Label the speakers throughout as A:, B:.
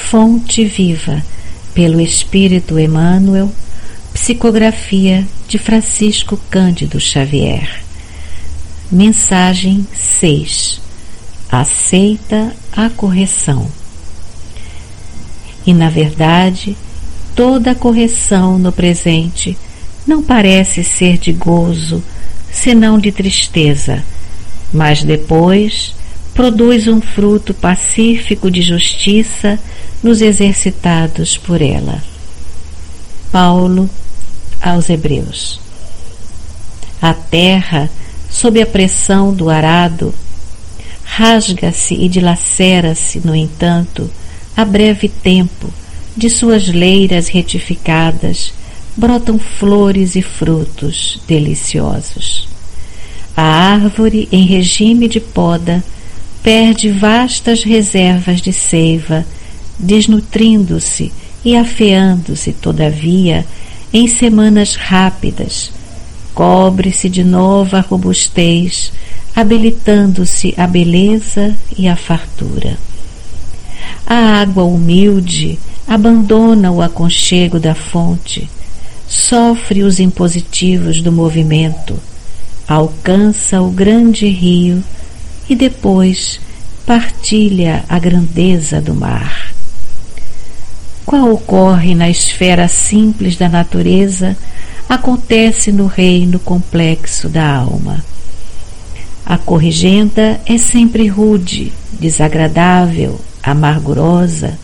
A: Fonte Viva, pelo Espírito Emmanuel, psicografia de Francisco Cândido Xavier. Mensagem 6. Aceita a correção. E, na verdade, toda correção no presente não parece ser de gozo, senão de tristeza, mas depois produz um fruto pacífico de justiça nos exercitados por ela. Paulo aos Hebreus. A terra, sob a pressão do arado, rasga-se e dilacera-se, no entanto, a breve tempo, de suas leiras retificadas, brotam flores e frutos deliciosos. A árvore, em regime de poda, perde vastas reservas de seiva, desnutrindo-se e afeando-se, todavia, em semanas rápidas, cobre-se de nova robustez, habilitando-se a beleza e a fartura. A água humilde abandona o aconchego da fonte, sofre os impositivos do movimento, alcança o grande rio e depois partilha a grandeza do mar. Qual ocorre na esfera simples da natureza, acontece no reino complexo da alma. A corrigenda é sempre rude, desagradável, amargurosa,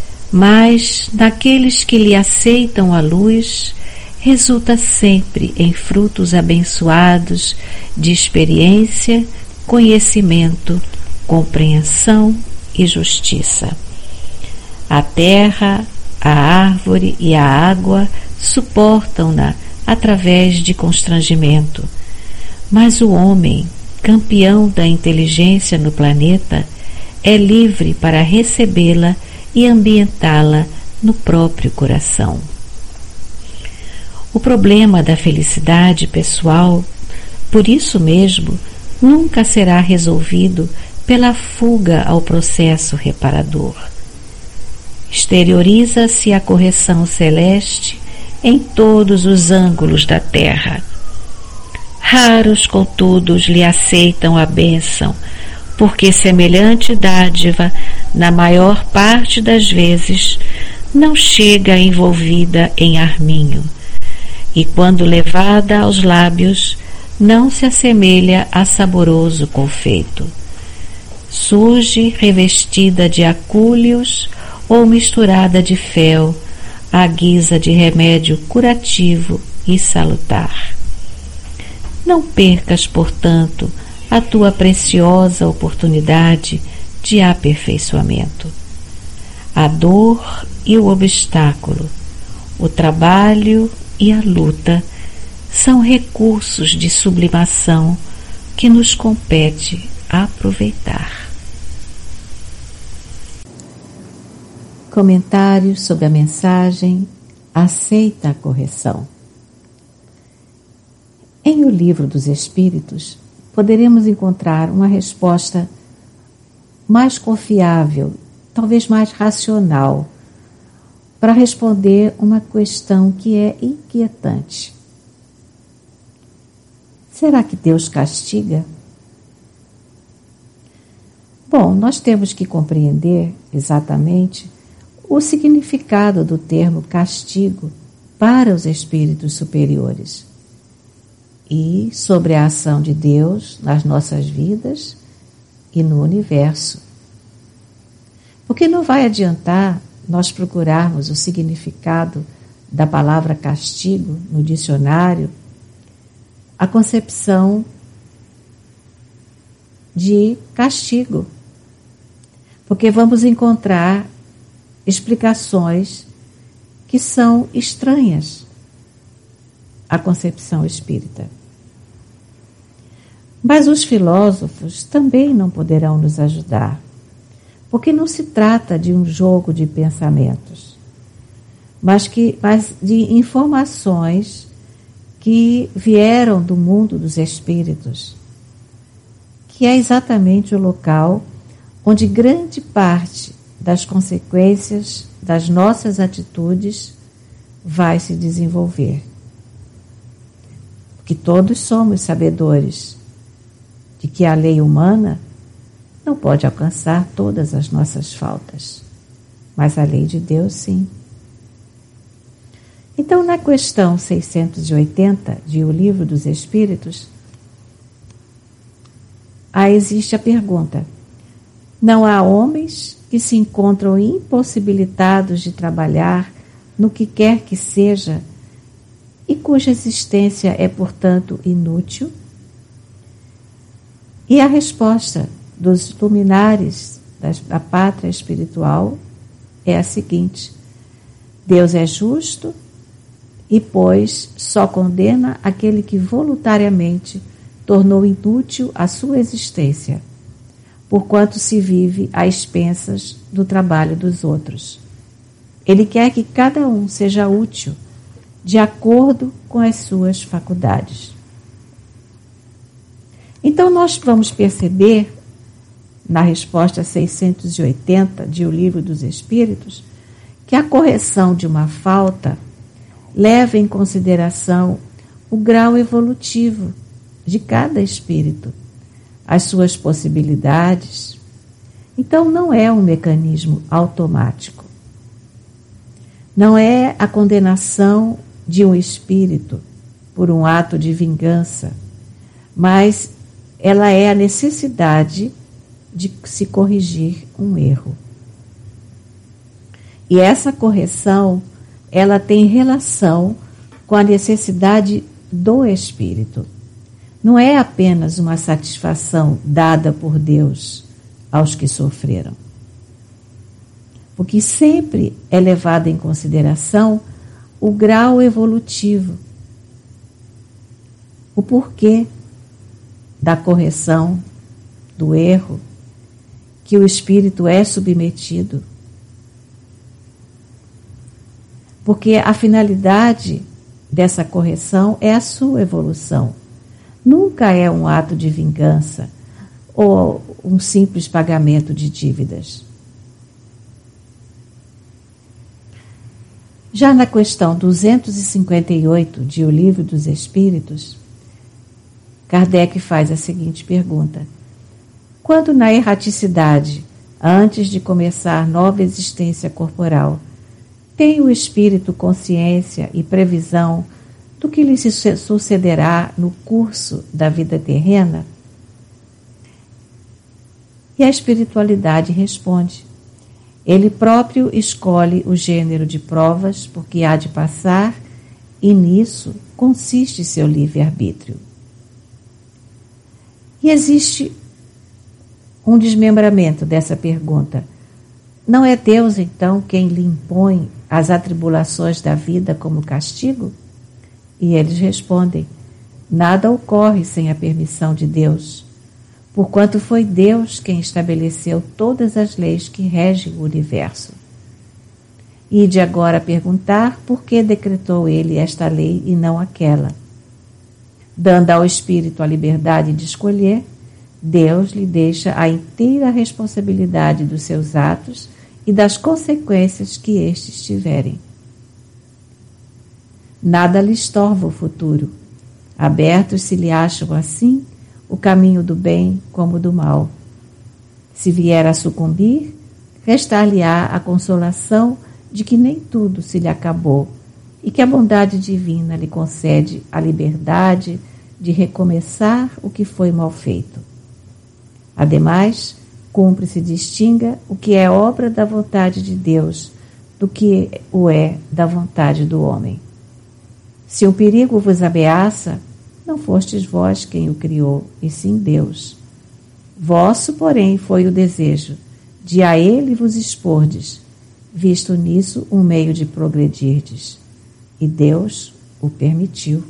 A: mas naqueles que lhe aceitam a luz, resulta sempre em frutos abençoados de experiência, conhecimento, compreensão e justiça. A terra, a árvore e a água suportam-na através de constrangimento, mas o homem, campeão da inteligência no planeta, é livre para recebê-la e ambientá-la no próprio coração. O problema da felicidade pessoal, por isso mesmo, nunca será resolvido pela fuga ao processo reparador. Exterioriza-se a correção celeste em todos os ângulos da terra. Raros, contudo, lhe aceitam a bênção, porque semelhante dádiva, na maior parte das vezes, não chega envolvida em arminho, e quando levada aos lábios, não se assemelha a saboroso confeito. Surge revestida de acúleos ou misturada de fel, à guisa de remédio curativo e salutar. Não percas, portanto, a tua preciosa oportunidade de aperfeiçoamento. A dor e o obstáculo, o trabalho e a luta são recursos de sublimação que nos compete aproveitar. Comentários sobre a mensagem Aceita a correção. Em O Livro dos Espíritos, poderemos encontrar uma resposta mais confiável, talvez mais racional, para responder uma questão que é inquietante. Será que Deus castiga? Bom, nós temos que compreender exatamente o significado do termo castigo para os espíritos superiores e sobre a ação de Deus nas nossas vidas e no universo. Porque não vai adiantar nós procurarmos o significado da palavra castigo no dicionário, a concepção de castigo, porque vamos encontrar explicações que são estranhas à concepção espírita. Mas os filósofos também não poderão nos ajudar, porque não se trata de um jogo de pensamentos, mas de informações que vieram do mundo dos espíritos, que é exatamente o local onde grande parte das consequências das nossas atitudes vai se desenvolver. Porque todos somos sabedores de que a lei humana não pode alcançar todas as nossas faltas, mas a lei de Deus sim. Então, na questão 680 de O Livro dos Espíritos, existe a pergunta: não há homens que se encontram impossibilitados de trabalhar no que quer que seja e cuja existência é, portanto, inútil? E a resposta dos luminares da pátria espiritual é a seguinte: Deus é justo e, pois, só condena aquele que voluntariamente tornou inútil a sua existência, porquanto se vive a expensas do trabalho dos outros. Ele quer que cada um seja útil, de acordo com as suas faculdades. Então, nós vamos perceber, na resposta 680 de O Livro dos Espíritos, que a correção de uma falta leva em consideração o grau evolutivo de cada espírito, as suas possibilidades. Então, não é um mecanismo automático. Não é a condenação de um espírito por um ato de vingança, mas ela é a necessidade de se corrigir um erro. E essa correção, ela tem relação com a necessidade do espírito. Não é apenas uma satisfação dada por Deus aos que sofreram. Porque sempre é levado em consideração o grau evolutivo, o porquê da correção, do erro, que o espírito é submetido. Porque a finalidade dessa correção é a sua evolução. Nunca é um ato de vingança ou um simples pagamento de dívidas. Já na questão 258 de O Livro dos Espíritos, Kardec faz a seguinte pergunta: quando na erraticidade, antes de começar nova existência corporal, tem o espírito consciência e previsão do que lhe sucederá no curso da vida terrena? E a espiritualidade responde: ele próprio escolhe o gênero de provas por que há de passar, e nisso consiste seu livre-arbítrio. E existe um desmembramento dessa pergunta. Não é Deus, então, quem lhe impõe as atribulações da vida como castigo? E eles respondem: nada ocorre sem a permissão de Deus, porquanto foi Deus quem estabeleceu todas as leis que regem o universo. E de agora perguntar por que decretou ele esta lei e não aquela. Dando ao espírito a liberdade de escolher, Deus lhe deixa a inteira responsabilidade dos seus atos e das consequências que estes tiverem. Nada lhe estorva o futuro. Abertos se lhe acham assim o caminho do bem como do mal. Se vier a sucumbir, restar-lhe-á a consolação de que nem tudo se lhe acabou e que a bondade divina lhe concede a liberdade de recomeçar o que foi mal feito. Ademais, cumpre se distinga o que é obra da vontade de Deus do que o é da vontade do homem. Se um perigo vos ameaça, não fostes vós quem o criou, e sim Deus. Vosso, porém, foi o desejo de a ele vos expordes, visto nisso um meio de progredirdes, e Deus o permitiu.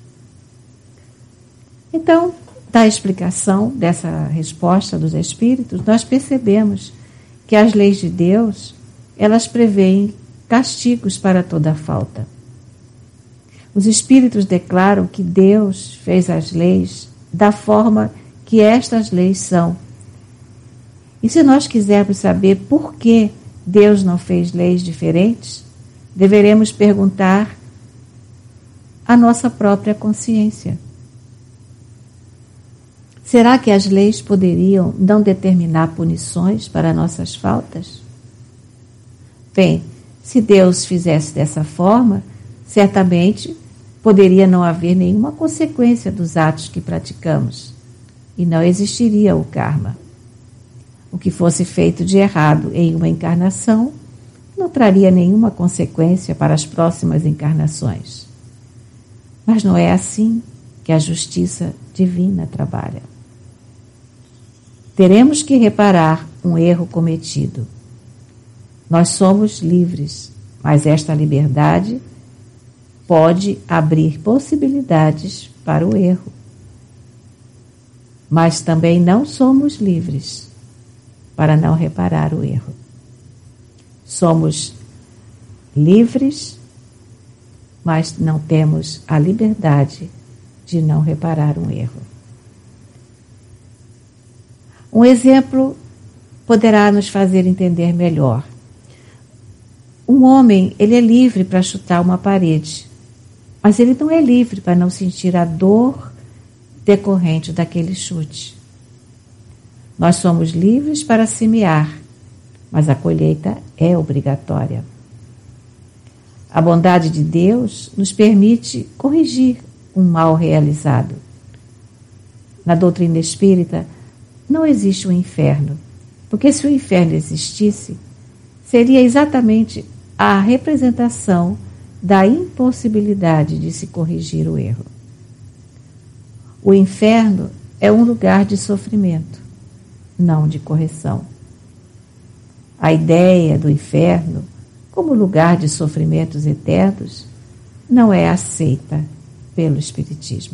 A: Então, da explicação dessa resposta dos Espíritos, nós percebemos que as leis de Deus, elas prevêem castigos para toda falta. Os Espíritos declaram que Deus fez as leis da forma que estas leis são. E se nós quisermos saber por que Deus não fez leis diferentes? Deveremos perguntar à nossa própria consciência. Será que as leis poderiam não determinar punições para nossas faltas? Bem, se Deus fizesse dessa forma, certamente poderia não haver nenhuma consequência dos atos que praticamos e não existiria o karma. O que fosse feito de errado em uma encarnação não traria nenhuma consequência para as próximas encarnações. Mas não é assim que a justiça divina trabalha. Teremos que reparar um erro cometido. Nós somos livres, mas esta liberdade pode abrir possibilidades para o erro. Mas também não somos livres para não reparar o erro. Somos livres, mas não temos a liberdade de não reparar um erro. Um exemplo poderá nos fazer entender melhor. Um homem, ele é livre para chutar uma parede, mas ele não é livre para não sentir a dor decorrente daquele chute. Nós somos livres para semear, mas a colheita é obrigatória. A bondade de Deus nos permite corrigir um mal realizado. Na doutrina espírita, não existe o inferno, porque se o inferno existisse, seria exatamente a representação da impossibilidade de se corrigir o erro. O inferno é um lugar de sofrimento, não de correção. A ideia do inferno como lugar de sofrimentos eternos não é aceita pelo Espiritismo.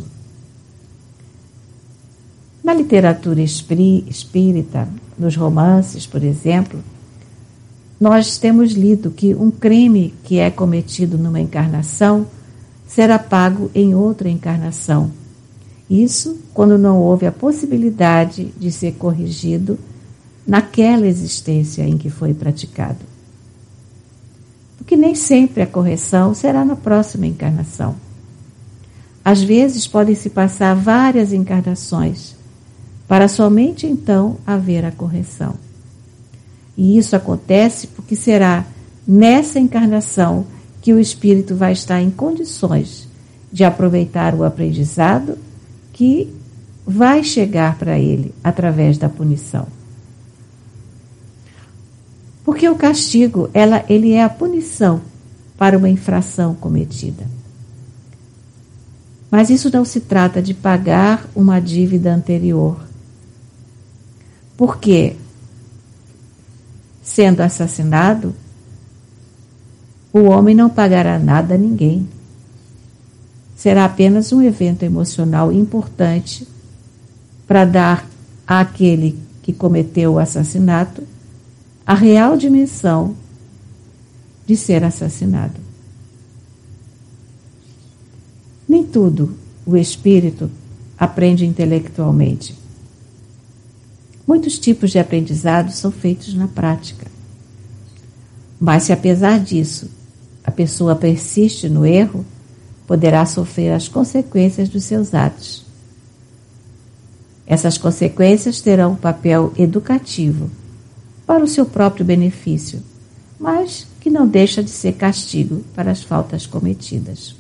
A: Na literatura espírita, nos romances, por exemplo, nós temos lido que um crime que é cometido numa encarnação será pago em outra encarnação. Isso quando não houve a possibilidade de ser corrigido naquela existência em que foi praticado. Porque nem sempre a correção será na próxima encarnação. Às vezes podem se passar várias encarnações para somente então haver a correção. E isso acontece porque será nessa encarnação que o espírito vai estar em condições de aproveitar o aprendizado que vai chegar para ele através da punição. Porque o castigo, ele é a punição para uma infração cometida. Mas isso não se trata de pagar uma dívida anterior. Porque, sendo assassinado, o homem não pagará nada a ninguém. Será apenas um evento emocional importante para dar àquele que cometeu o assassinato a real dimensão de ser assassinado. Nem tudo o espírito aprende intelectualmente. Muitos tipos de aprendizado são feitos na prática. Mas se apesar disso a pessoa persiste no erro, poderá sofrer as consequências dos seus atos. Essas consequências terão um papel educativo para o seu próprio benefício, mas que não deixa de ser castigo para as faltas cometidas.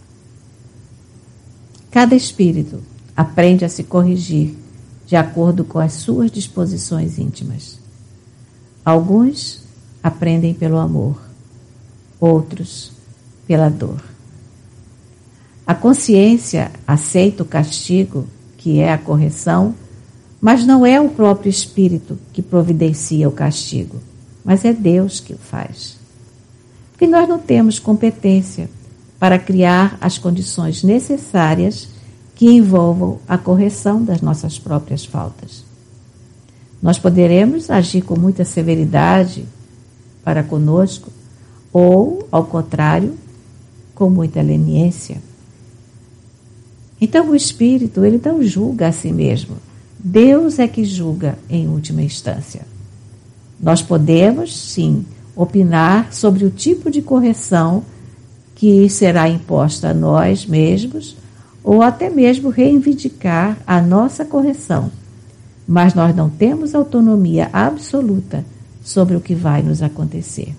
A: Cada espírito aprende a se corrigir de acordo com as suas disposições íntimas. Alguns aprendem pelo amor, outros pela dor. A consciência aceita o castigo, que é a correção, mas não é o próprio espírito que providencia o castigo, mas é Deus que o faz. Porque nós não temos competência para criar as condições necessárias que envolvam a correção das nossas próprias faltas. Nós poderemos agir com muita severidade para conosco, ou, ao contrário, com muita leniência. Então o espírito, ele não julga a si mesmo. Deus é que julga em última instância. Nós podemos, sim, opinar sobre o tipo de correção que será imposta a nós mesmos ou até mesmo reivindicar a nossa correção. Mas nós não temos autonomia absoluta sobre o que vai nos acontecer.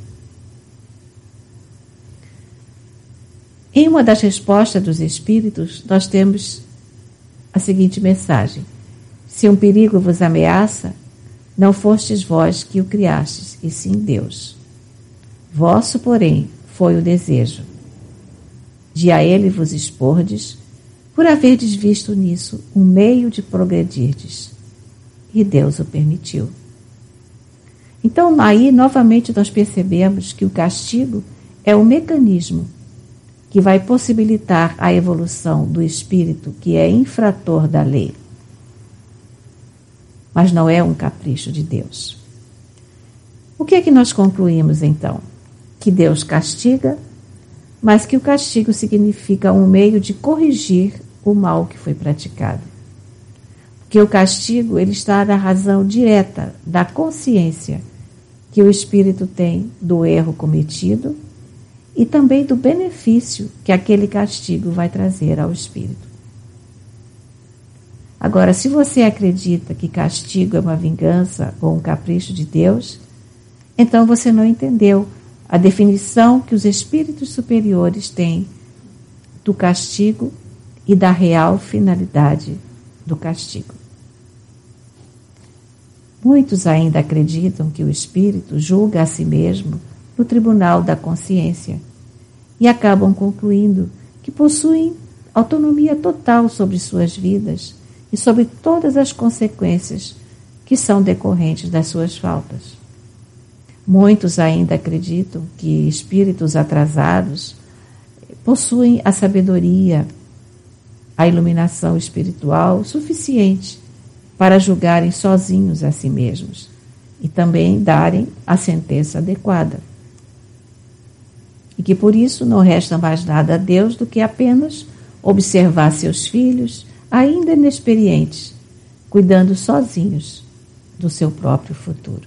A: Em uma das respostas dos Espíritos, nós temos a seguinte mensagem: se um perigo vos ameaça, não fostes vós que o criastes, e sim Deus. Vosso, porém, foi o desejo de a ele vos expordes, por haverdes visto nisso um meio de progredirdes. E Deus o permitiu. Então, aí, novamente, nós percebemos que o castigo é um mecanismo que vai possibilitar a evolução do espírito que é infrator da lei. Mas não é um capricho de Deus. O que é que nós concluímos, então? Que Deus castiga, mas que o castigo significa um meio de corrigir o mal que foi praticado. Porque o castigo, ele está na razão direta da consciência que o espírito tem do erro cometido e também do benefício que aquele castigo vai trazer ao espírito. Agora, se você acredita que castigo é uma vingança ou um capricho de Deus, então você não entendeu a definição que os espíritos superiores têm do castigo e da real finalidade do castigo. Muitos ainda acreditam que o espírito julga a si mesmo no tribunal da consciência e acabam concluindo que possuem autonomia total sobre suas vidas e sobre todas as consequências que são decorrentes das suas faltas. Muitos ainda acreditam que espíritos atrasados possuem a sabedoria, a iluminação espiritual suficiente para julgarem sozinhos a si mesmos e também darem a sentença adequada. E que por isso não resta mais nada a Deus do que apenas observar seus filhos, ainda inexperientes, cuidando sozinhos do seu próprio futuro.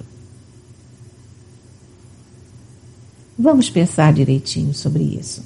A: Vamos pensar direitinho sobre isso.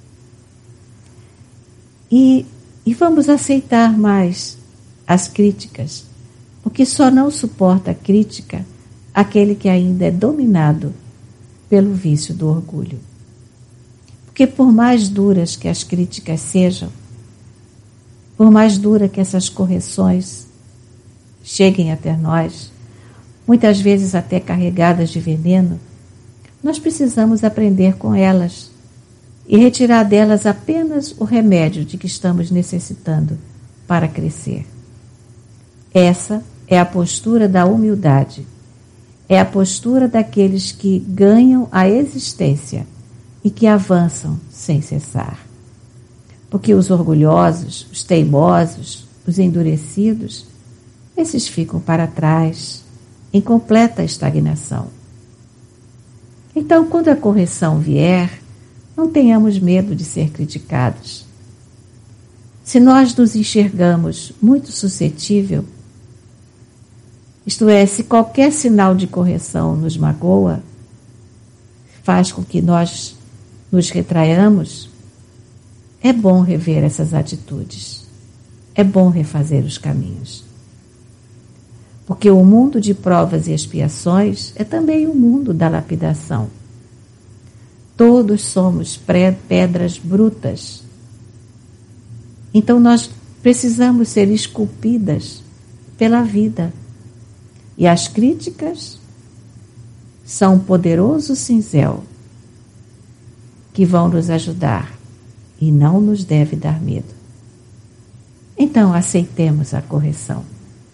A: E vamos aceitar mais as críticas, porque só não suporta a crítica aquele que ainda é dominado pelo vício do orgulho. Porque por mais duras que as críticas sejam, por mais dura que essas correções cheguem até nós, muitas vezes até carregadas de veneno, nós precisamos aprender com elas e retirar delas apenas o remédio de que estamos necessitando para crescer. Essa é a postura da humildade, é a postura daqueles que ganham a existência e que avançam sem cessar. Porque os orgulhosos, os teimosos, os endurecidos, esses ficam para trás, em completa estagnação. Então, quando a correção vier, não tenhamos medo de ser criticados. Se nós nos enxergamos muito suscetível, isto é, se qualquer sinal de correção nos magoa, faz com que nós nos retraiamos, é bom rever essas atitudes, é bom refazer os caminhos. Porque o mundo de provas e expiações é também o mundo da lapidação. Todos somos pedras brutas. Então nós precisamos ser esculpidas pela vida. E as críticas são um poderoso cinzel que vão nos ajudar e não nos deve dar medo. Então aceitemos a correção.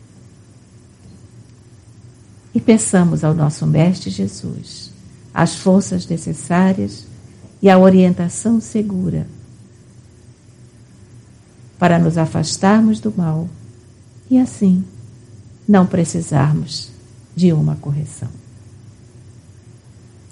A: E peçamos ao nosso Mestre Jesus as forças necessárias e a orientação segura para nos afastarmos do mal e assim não precisarmos de uma correção.